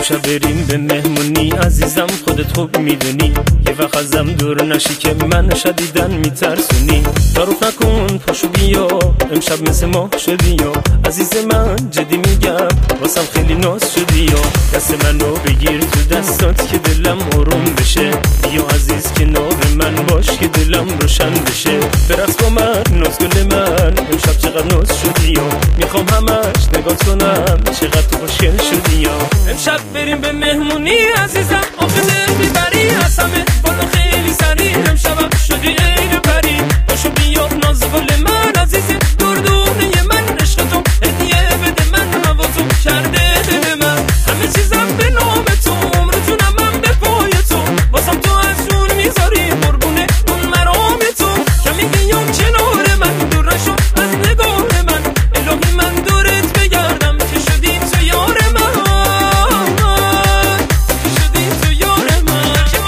امشب بریم به مهمونی عزیزم، خودت خوب میدونی یه وقت ازم دور نشی که من شدیدن میترسونی. تعارف نکن پاشو بیا، امشب مثل ماه شدی یا عزیز من، جدی میگم واسم خیلی ناز شدی یا. دست منو بگیر تو دستات که دلم آروم بشه، بیا عزیز کنار من باش که دلم روشن بشه. برقص با من ناز گل من، امشب چقدر ناز شدی یا، میخوام همش نگات کنم چقدر خوشگل شدی یا. امشب بریم به مهمونی عزیزم، آخه دل میبری از همه بالا خیلی سریع، امشبم شدی عین پری. باشو بیا ناز گل من عزیزی، دردونه من عشق تو هدیه بده من، نوازو کرده دل من، همه چیزم به نام تو، عمرتونم من به پای تو، واسم تو از جون میذاری قربونه اون مرام تو. کمی بیام کنار من، دور نشو از نگاه من، الهی من دورت بگردم که شدی تو یار من، که شدی تو یار من.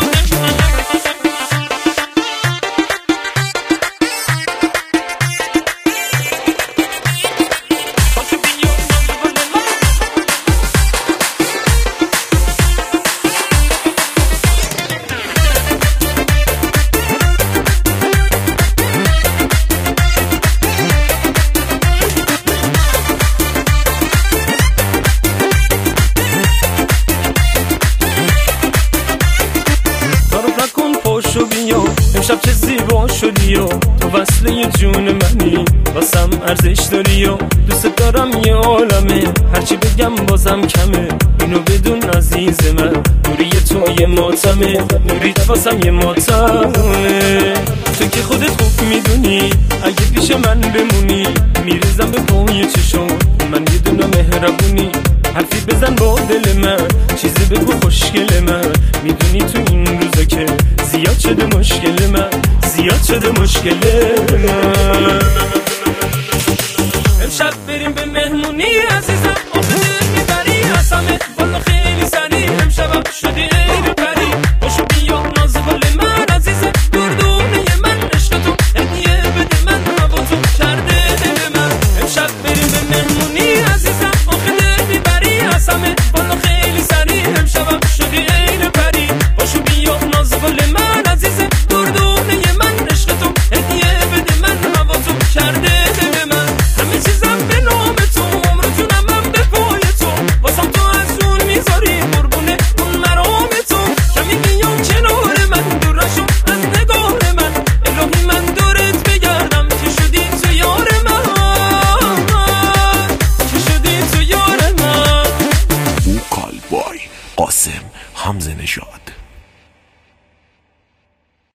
امشب چه زیبا شدی و تو وصله جون منی، واسم ارزش داری و دوست دارم یه عالمه، هرچی بگم بازم کمه، اینو بدون عزیز من، نوری تو یه ماتمه، نوریت واسم یه ماتمه. تو که خودت خوب میدونی اگه پیش من بمونی، میریزم به پای چشم من یه دونه مهربونی. حرفی بزن با دل من، چیزی بگو خوشگل من، میدونی تو این روزا که زیاد شده مشکل من، زیاد شده مشکل من. امشب بریم به مهمونی عزیزم.